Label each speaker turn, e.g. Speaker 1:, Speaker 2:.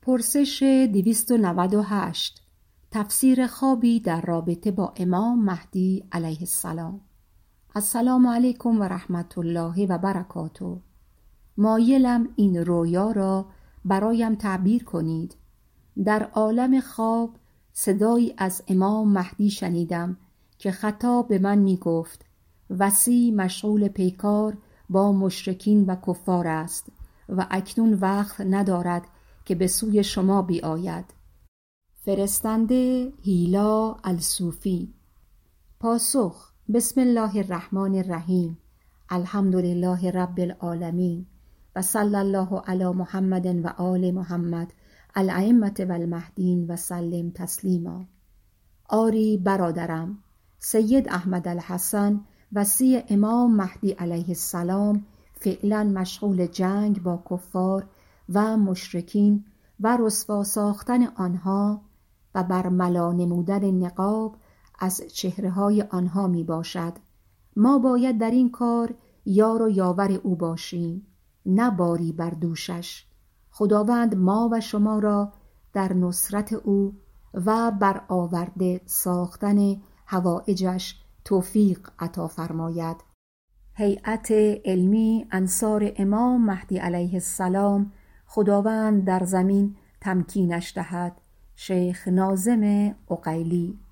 Speaker 1: پرسش 298 تفسیر خوابی در رابطه با امام مهدی علیه السلام. السلام علیکم و رحمت الله و برکاته. مایلم این رویا را برایم تعبیر کنید. در عالم خواب صدایی از امام مهدی شنیدم که خطاب به من می گفت وصی مشغول پیکار با مشرکین و کفار است و اکنون وقت ندارد که به سوی شما بیاید. فرستنده هیلا الصوفی. پاسخ: بسم الله الرحمن الرحیم. الحمدلله رب العالمین و صلی الله علی محمد و آل محمد الائمة و المهدین و سلم تسلیما. آری برادرم، سید احمد الحسن وصی امام مهدی علیه السلام فعلا مشغول جنگ با کفار و مشرکین و رسوا ساختن آنها و برملا نمودن نقاب از چهره‌های آنها می باشد. ما باید در این کار یار و یاور او باشیم، نه باری بر دوشش. خداوند ما و شما را در نصرت او و برآورده ساختن حوائجش توفیق عطا فرماید. هیئت علمی انصار امام مهدی علیه السلام، خداوند در زمین تمکینش دهد. شیخ ناظم عقیلی.